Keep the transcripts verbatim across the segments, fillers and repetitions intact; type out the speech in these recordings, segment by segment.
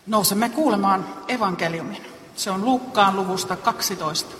Nousemme kuulemaan evankeliumin. Se on Luukkaan luvusta kaksitoista.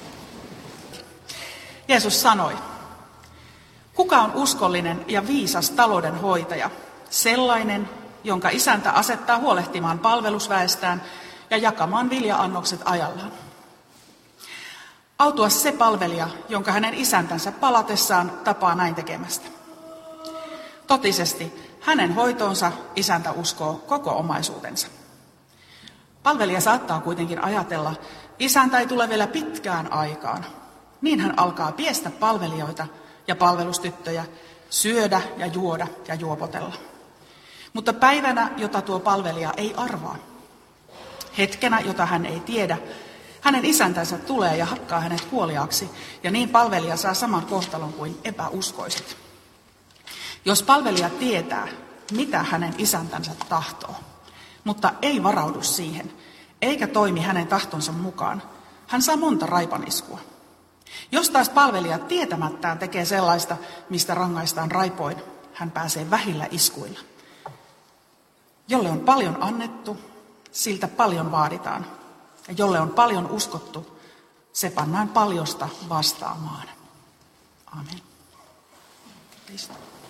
Jeesus sanoi, kuka on uskollinen ja viisas taloudenhoitaja, sellainen, jonka isäntä asettaa huolehtimaan palvelusväestään ja jakamaan vilja-annokset ajallaan. Autua se palvelija, jonka hänen isäntänsä palatessaan tapaa näin tekemästä. Totisesti hänen hoitoonsa isäntä uskoo koko omaisuutensa. Palvelija saattaa kuitenkin ajatella, isäntä ei tule vielä pitkään aikaan. Niin hän alkaa piestä palvelijoita ja palvelustyttöjä, syödä ja juoda ja juopotella. Mutta päivänä, jota tuo palvelija ei arvaa, hetkenä, jota hän ei tiedä, hänen isäntänsä tulee ja hakkaa hänet kuoliaaksi, ja niin palvelija saa saman kohtalon kuin epäuskoiset. Jos palvelija tietää, mitä hänen isäntänsä tahtoo, mutta ei varaudu siihen, eikä toimi hänen tahtonsa mukaan, hän saa monta raipaniskua. Jos taas palvelija tietämättään tekee sellaista, mistä rangaistaan raipoin, hän pääsee vähillä iskuilla. Jolle on paljon annettu, siltä paljon vaaditaan. Ja jolle on paljon uskottu, se pannaan paljosta vastaamaan. Amen. Istu.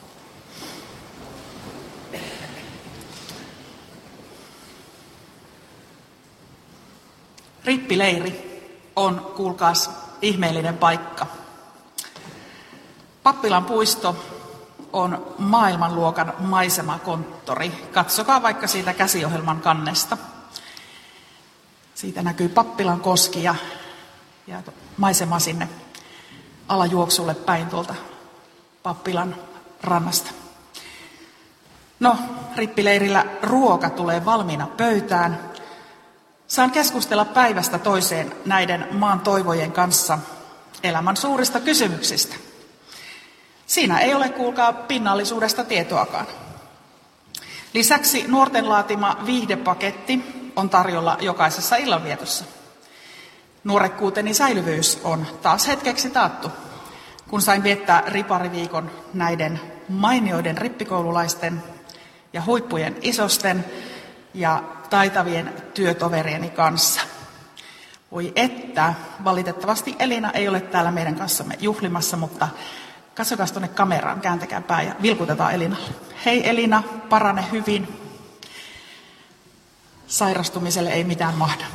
Rippileiri on, kuulkaas, ihmeellinen paikka. Pappilan puisto on maailmanluokan maisemakonttori. Katsokaa vaikka siitä käsiohjelman kannesta. Siitä näkyy Pappilan koski ja, ja maisema sinne alajuoksulle päin tuolta Pappilan rannasta. No, rippileirillä ruoka tulee valmiina pöytään. Saan keskustella päivästä toiseen näiden maan toivojen kanssa elämän suurista kysymyksistä. Siinä ei ole, kuulkaa, pinnallisuudesta tietoakaan. Lisäksi nuorten laatima viihdepaketti on tarjolla jokaisessa illanvietossa. Nuorekkuuteni säilyvyys on taas hetkeksi taattu, kun sain viettää ripariviikon näiden mainioiden rippikoululaisten ja huippujen isosten ja taitavien työtoverieni kanssa. Voi että, valitettavasti Elina ei ole täällä meidän kanssamme juhlimassa, mutta katsokaa tuonne kameraan, kääntäkää pää ja vilkutetaan Elinalle. Hei Elina, parane hyvin. Sairastumiselle ei mitään mahda.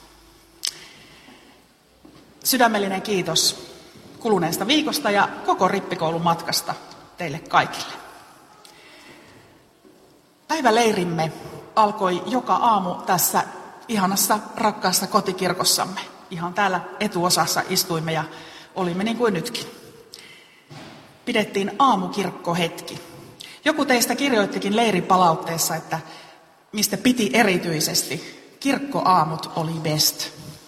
Sydämellinen kiitos kuluneesta viikosta ja koko rippikoulun matkasta teille kaikille. Päiväleirimme alkoi joka aamu tässä ihanassa, rakkaassa kotikirkossamme. Ihan täällä etuosassa istuimme ja olimme niin kuin nytkin. Pidettiin aamukirkkohetki. Joku teistä kirjoittikin leiripalautteessa, että mistä piti erityisesti, kirkkoaamut oli best.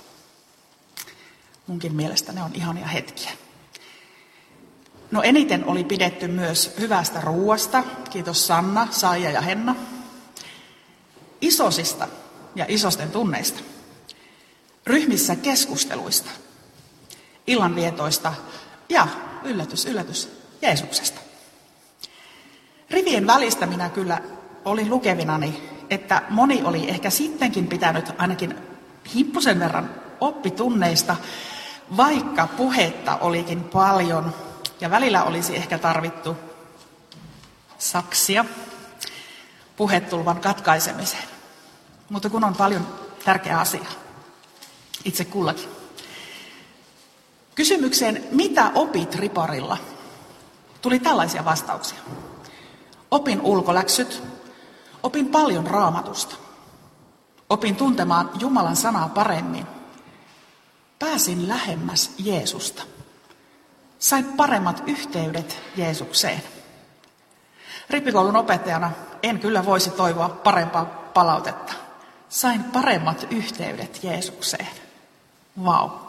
Munkin mielestä ne on ihania hetkiä. No eniten oli pidetty myös hyvästä ruuasta. Kiitos Sanna, Saija ja Henna. Isosista ja isosten tunneista. Ryhmissä keskusteluista. Illanvietoista ja yllätys, yllätys, Jeesuksesta. Rivien välistä minä kyllä olin lukevinani, että moni oli ehkä sittenkin pitänyt ainakin hippusen verran oppitunneista, vaikka puhetta olikin paljon ja välillä olisi ehkä tarvittu saksia puhetulvan katkaisemiseen. Mutta kun on paljon tärkeää asiaa itse kullakin. Kysymykseen, mitä opit riparilla, tuli tällaisia vastauksia. Opin ulkoläksyt, opin paljon Raamatusta. Opin tuntemaan Jumalan sanaa paremmin. Pääsin lähemmäs Jeesusta. Sain paremmat yhteydet Jeesukseen. Rippikoulun opettajana en kyllä voisi toivoa parempaa palautetta. Sain paremmat yhteydet Jeesukseen. Vau. Wow.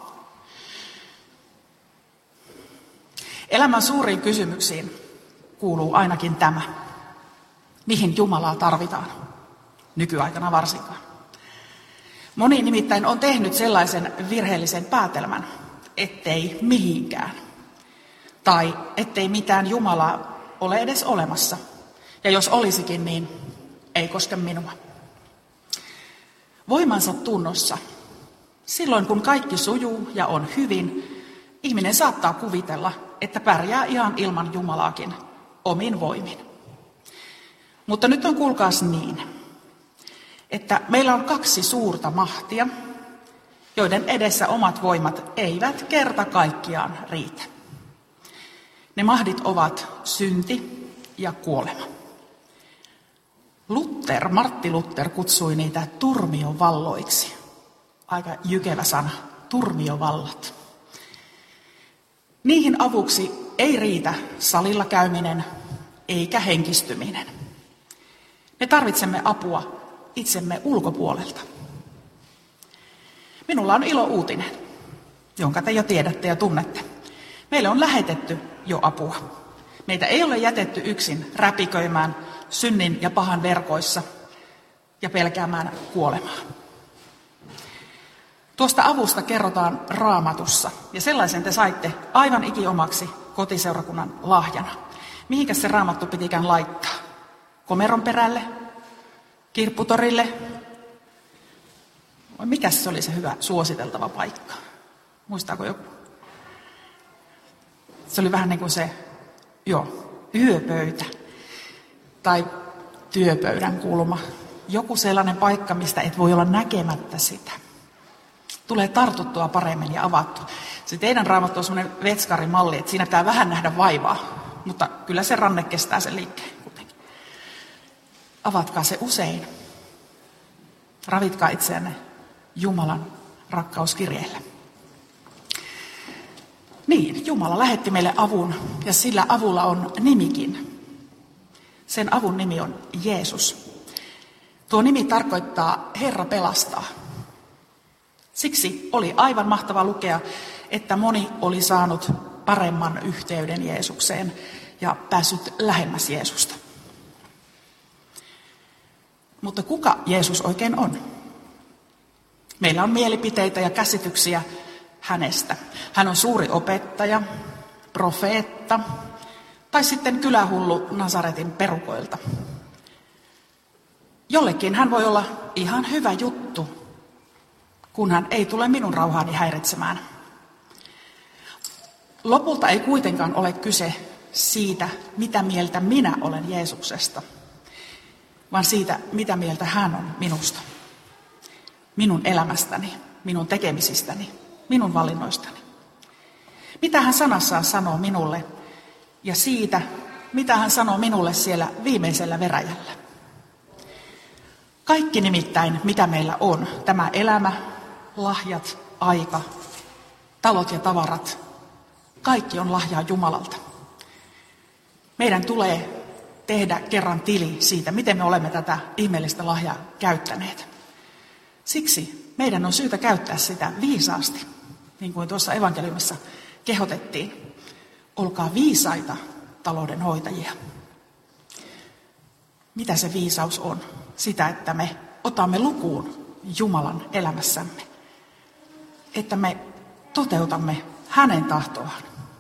Elämän suuriin kysymyksiin kuuluu ainakin tämä. Mihin Jumalaa tarvitaan? Nykyaikana varsinkaan. Moni nimittäin on tehnyt sellaisen virheellisen päätelmän, ettei mihinkään. Tai ettei mitään Jumalaa ole edes olemassa. Ja jos olisikin, niin ei koske minua. Voimansa tunnossa. Silloin kun kaikki sujuu ja on hyvin, ihminen saattaa kuvitella, että pärjää ihan ilman Jumalaakin omin voimin. Mutta nyt on kuulkaas niin, että meillä on kaksi suurta mahtia, joiden edessä omat voimat eivät kerta kaikkiaan riitä. Ne mahdit ovat synti ja kuolema. Luther, Martti Luther kutsui niitä turmiovalloiksi. Aika jykevä sana, turmiovallat. Niihin avuksi ei riitä salilla käyminen eikä henkistyminen. Me tarvitsemme apua itsemme ulkopuolelta. Minulla on ilo uutinen, jonka te jo tiedätte ja tunnette. Meille on lähetetty jo apua. Meitä ei ole jätetty yksin räpiköimään synnin ja pahan verkoissa ja pelkäämään kuolemaa. Tuosta avusta kerrotaan Raamatussa, ja sellaisen te saitte aivan ikiomaksi kotiseurakunnan lahjana. Mihinkäs se Raamattu pitikään laittaa? Komeron perälle? Kirpputorille? Vai mikäs se oli se hyvä suositeltava paikka? Muistaako joku? Se oli vähän niin kuin se, joo, yöpöytä tai työpöydän kulma. Joku sellainen paikka, mistä et voi olla näkemättä sitä. Tulee tartuttua paremmin ja avattua. Se teidän Raamattu on semmoinen vetskarimalli, että siinä pitää vähän nähdä vaivaa, mutta kyllä se ranne kestää sen liikkeen kuitenkin. Avatkaa se usein. Ravitkaa itseänne Jumalan rakkauskirjeellä. Niin, Jumala lähetti meille avun ja sillä avulla on nimikin. Sen avun nimi on Jeesus. Tuo nimi tarkoittaa Herra pelastaa. Siksi oli aivan mahtava lukea, että moni oli saanut paremman yhteyden Jeesukseen ja päässyt lähemmäs Jeesusta. Mutta kuka Jeesus oikein on? Meillä on mielipiteitä ja käsityksiä hänestä. Hän on suuri opettaja, profeetta tai sitten kylähullu Nasaretin perukoilta. Jollekin hän voi olla ihan hyvä juttu, kun hän ei tule minun rauhaani häiritsemään. Lopulta ei kuitenkaan ole kyse siitä, mitä mieltä minä olen Jeesuksesta, vaan siitä, mitä mieltä hän on minusta, minun elämästäni, minun tekemisistäni, minun valinnoistani. Mitä hän sanassaan sanoo minulle ja siitä, mitä hän sanoo minulle siellä viimeisellä veräjällä. Kaikki nimittäin, mitä meillä on, tämä elämä, lahjat, aika, talot ja tavarat, kaikki on lahjaa Jumalalta. Meidän tulee tehdä kerran tili siitä, miten me olemme tätä ihmeellistä lahjaa käyttäneet. Siksi meidän on syytä käyttää sitä viisaasti, niin kuin tuossa evankeliumissa kehotettiin. Olkaa viisaita talouden hoitajia. Mitä se viisaus on? Sitä, että me otamme lukuun Jumalan elämässämme. Että me toteutamme hänen tahtoaan.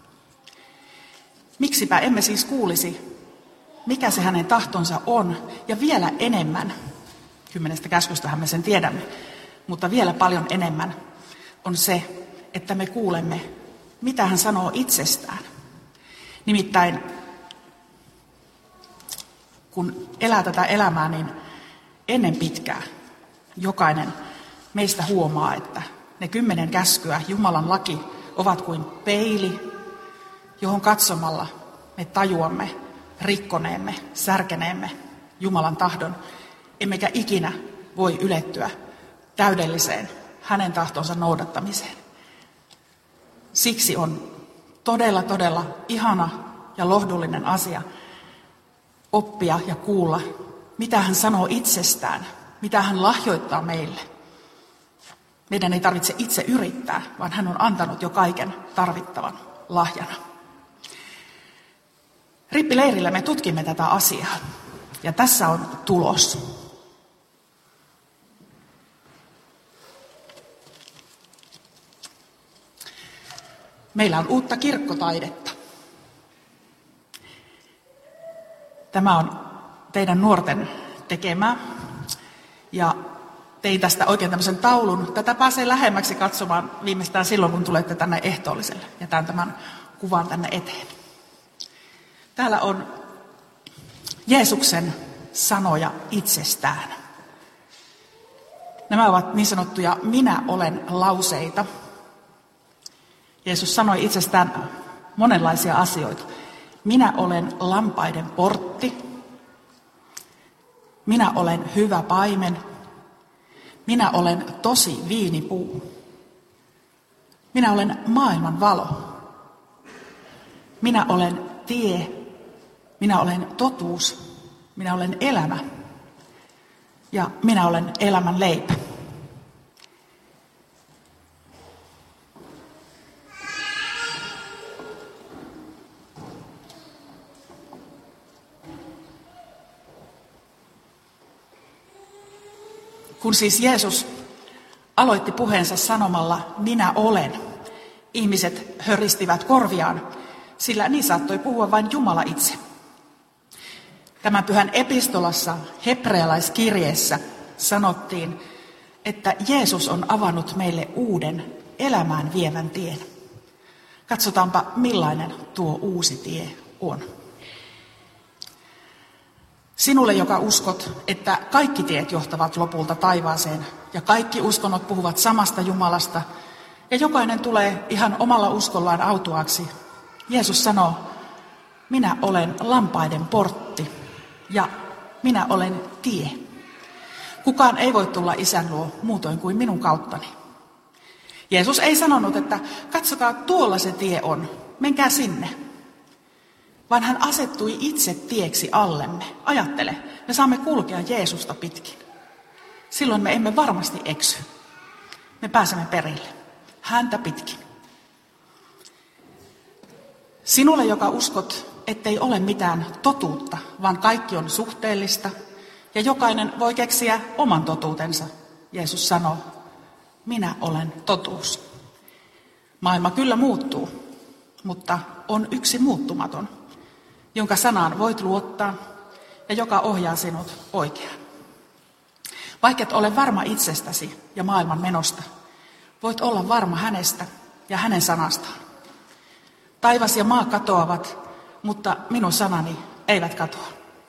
Miksipä emme siis kuulisi, mikä se hänen tahtonsa on, ja vielä enemmän, kymmenestä käskystähän me sen tiedämme, mutta vielä paljon enemmän on se, että me kuulemme, mitä hän sanoo itsestään. Nimittäin, kun elää tätä elämää, niin ennen pitkää jokainen meistä huomaa, että ne kymmenen käskyä, Jumalan laki, ovat kuin peili, johon katsomalla me tajuamme rikkoneemme, särkeneemme Jumalan tahdon, emmekä ikinä voi ylettyä täydelliseen hänen tahtonsa noudattamiseen. Siksi on todella, todella ihana ja lohdullinen asia oppia ja kuulla, mitä hän sanoo itsestään, mitä hän lahjoittaa meille. Meidän ei tarvitse itse yrittää, vaan hän on antanut jo kaiken tarvittavan lahjana. Rippileirillä me tutkimme tätä asiaa, ja tässä on tulos. Meillä on uutta kirkkotaidetta. Tämä on teidän nuorten tekemää, ja tein tästä oikein tämmöisen taulun. Tätä pääsee lähemmäksi katsomaan viimeistään silloin, kun tulette tänne ehtoolliselle. Jätän tämän kuvan tänne eteen. Täällä on Jeesuksen sanoja itsestään. Nämä ovat niin sanottuja minä olen lauseita. Jeesus sanoi itsestään monenlaisia asioita. Minä olen lampaiden portti. Minä olen hyvä paimen. Minä olen tosi viinipuu. Minä olen maailman valo. Minä olen tie. Minä olen totuus. Minä olen elämä. Ja minä olen elämän leipä. Kun siis Jeesus aloitti puheensa sanomalla minä olen, ihmiset höristivät korviaan, sillä niin saattoi puhua vain Jumala itse. Tämän pyhän epistolassa, hebrealaiskirjeessä, sanottiin, että Jeesus on avannut meille uuden elämään vievän tien. Katsotaanpa, millainen tuo uusi tie on. Sinulle, joka uskot, että kaikki tiet johtavat lopulta taivaaseen ja kaikki uskonnot puhuvat samasta Jumalasta ja jokainen tulee ihan omalla uskollaan autuaaksi, Jeesus sanoo, minä olen lampaiden portti ja minä olen tie. Kukaan ei voi tulla Isän luo muutoin kuin minun kauttani. Jeesus ei sanonut, että katsokaa tuolla se tie on, menkää sinne. Vaan hän asettui itse tieksi allemme. Ajattele, me saamme kulkea Jeesusta pitkin. Silloin me emme varmasti eksy. Me pääsemme perille. Häntä pitkin. Sinulle, joka uskot, ettei ole mitään totuutta, vaan kaikki on suhteellista, ja jokainen voi keksiä oman totuutensa, Jeesus sanoo, minä olen totuus. Maailma kyllä muuttuu, mutta on yksi muuttumaton, jonka sanaan voit luottaa ja joka ohjaa sinut oikeaan. Vaikka et ole varma itsestäsi ja maailman menosta, voit olla varma hänestä ja hänen sanastaan. Taivas ja maa katoavat, mutta minun sanani eivät katoa.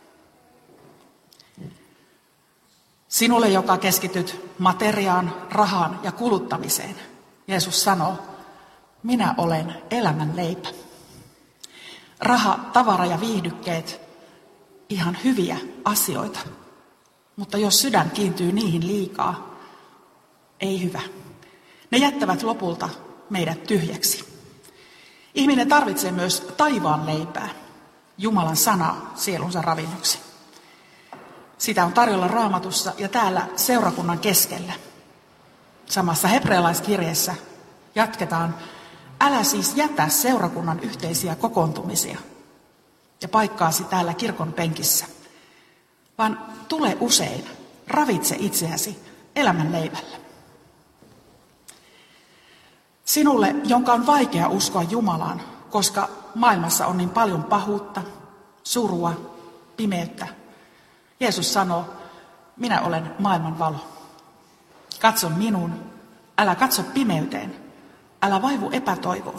Sinulle, joka keskityt materiaan, rahaan ja kuluttamiseen, Jeesus sanoo, minä olen elämän leipä. Raha, tavara ja viihdykkeet, ihan hyviä asioita. Mutta jos sydän kiintyy niihin liikaa, ei hyvä. Ne jättävät lopulta meidät tyhjäksi. Ihminen tarvitsee myös taivaan leipää, Jumalan sanaa sielunsa ravinnoksi. Sitä on tarjolla Raamatussa ja täällä seurakunnan keskellä. Samassa hebrealaiskirjeessä jatketaan, älä siis jätä seurakunnan yhteisiä kokoontumisia ja paikkaasi täällä kirkon penkissä, vaan tule usein, ravitse itseäsi elämän leivällä. Sinulle, jonka on vaikea uskoa Jumalaan, koska maailmassa on niin paljon pahuutta, surua, pimeyttä, Jeesus sanoo, minä olen maailman valo. Katso minuun, älä katso pimeyteen, älä vaivu epätoivoon.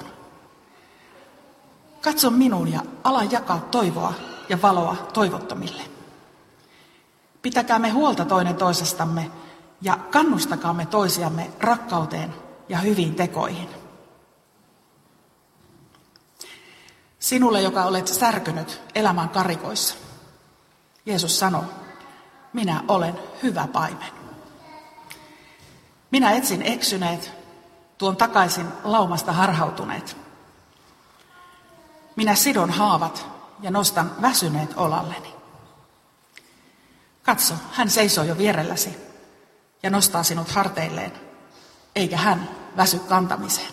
Katso minuun ja ala jakaa toivoa ja valoa toivottomille. Pitäkäämme huolta toinen toisestamme ja kannustakaamme toisiamme rakkauteen ja hyviin tekoihin. Sinulle, joka olet särkynyt elämän karikoissa, Jeesus sanoo, minä olen hyvä paimen. Minä etsin eksyneet, tuon takaisin laumasta harhautuneet. Minä sidon haavat ja nostan väsyneet olalleni. Katso, hän seisoo jo vierelläsi ja nostaa sinut harteilleen, eikä hän väsy kantamiseen.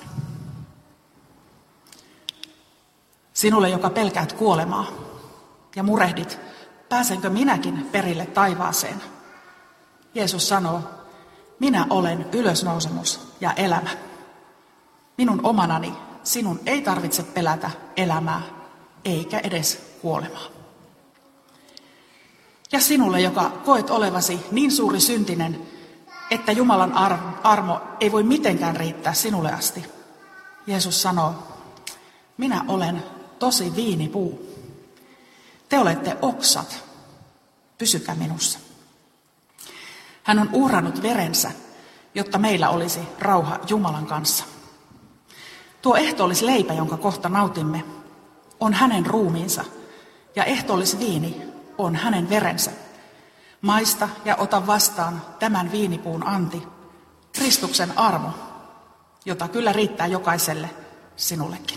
Sinulle, joka pelkäät kuolemaa ja murehdit, pääsenkö minäkin perille taivaaseen? Jeesus sanoo, minä olen ylösnousemus ja elämä. Minun omanani sinun ei tarvitse pelätä elämää, eikä edes kuolemaa. Ja sinulle, joka koet olevasi niin suuri syntinen, että Jumalan armo ei voi mitenkään riittää sinulle asti. Jeesus sanoo, minä olen tosi viinipuu. Te olette oksat, pysykää minussa. Hän on uhrannut verensä, jotta meillä olisi rauha Jumalan kanssa. Tuo ehtoollisleipä, jonka kohta nautimme, on hänen ruumiinsa, ja ehtoollisviini on hänen verensä. Maista ja ota vastaan tämän viinipuun anti, Kristuksen armo, jota kyllä riittää jokaiselle sinullekin.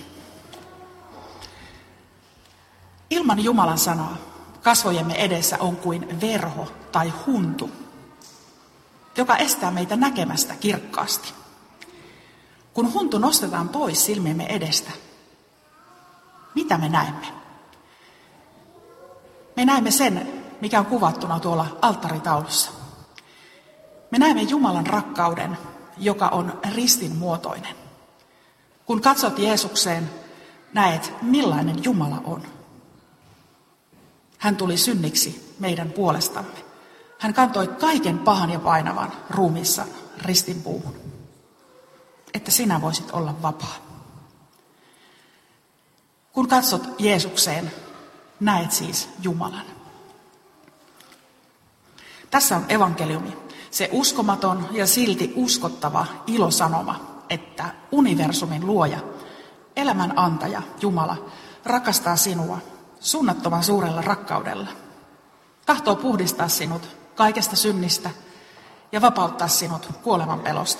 Ilman Jumalan sanaa kasvojemme edessä on kuin verho tai huntu, joka estää meitä näkemästä kirkkaasti. Kun huntu nostetaan pois silmiemme edestä, mitä me näemme? Me näemme sen, mikä on kuvattuna tuolla alttaritaulussa. Me näemme Jumalan rakkauden, joka on ristin muotoinen. Kun katsot Jeesukseen, näet millainen Jumala on. Hän tuli synniksi meidän puolestamme. Hän kantoi kaiken pahan ja painavan ruumiissaan ristinpuuhun, että sinä voisit olla vapaa. Kun katsot Jeesukseen, näet siis Jumalan. Tässä on evankeliumi, se uskomaton ja silti uskottava ilosanoma, että universumin luoja, elämän antaja, Jumala, rakastaa sinua suunnattoman suurella rakkaudella. Tahtoo puhdistaa sinut kaikesta synnistä ja vapauttaa sinut kuoleman pelosta.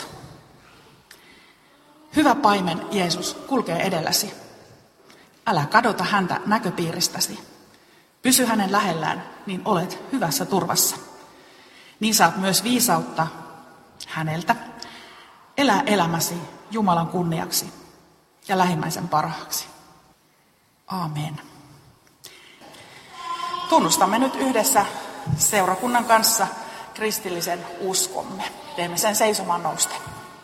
Hyvä paimen Jeesus kulkee edelläsi. Älä kadota häntä näköpiiristäsi. Pysy hänen lähellään, niin olet hyvässä turvassa. Niin saat myös viisautta häneltä. Elää elämäsi Jumalan kunniaksi ja lähimmäisen parhaaksi. Aamen. Tunnustamme nyt yhdessä seurakunnan kanssa kristillisen uskomme. Teemme sen seisomaan nousten.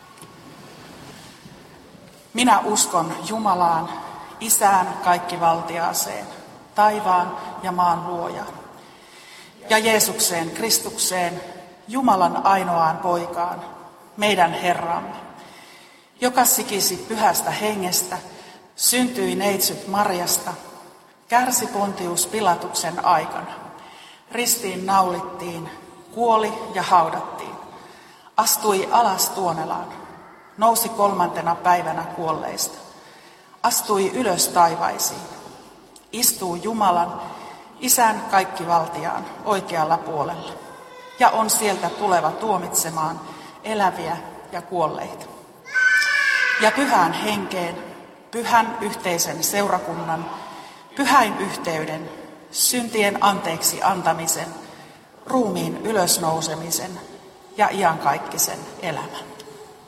Minä uskon Jumalaan, Isään kaikkivaltiaaseen, taivaan ja maan luojaan, ja Jeesukseen Kristukseen, Jumalan ainoaan poikaan, meidän Herramme, joka sikisi pyhästä hengestä, syntyi neitsyt Marjasta, kärsi Pontius Pilatuksen aikana, ristiin naulittiin, kuoli ja haudattiin, astui alas Tuonelaan, nousi kolmantena päivänä kuolleista, astui ylös taivaisiin, istuu Jumalan, Isän kaikkivaltiaan oikealla puolella, ja on sieltä tuleva tuomitsemaan eläviä ja kuolleita. Ja pyhään henkeen, pyhän yhteisen seurakunnan, pyhäin yhteyden, syntien anteeksi antamisen, ruumiin ylösnousemisen ja iankaikkisen elämän.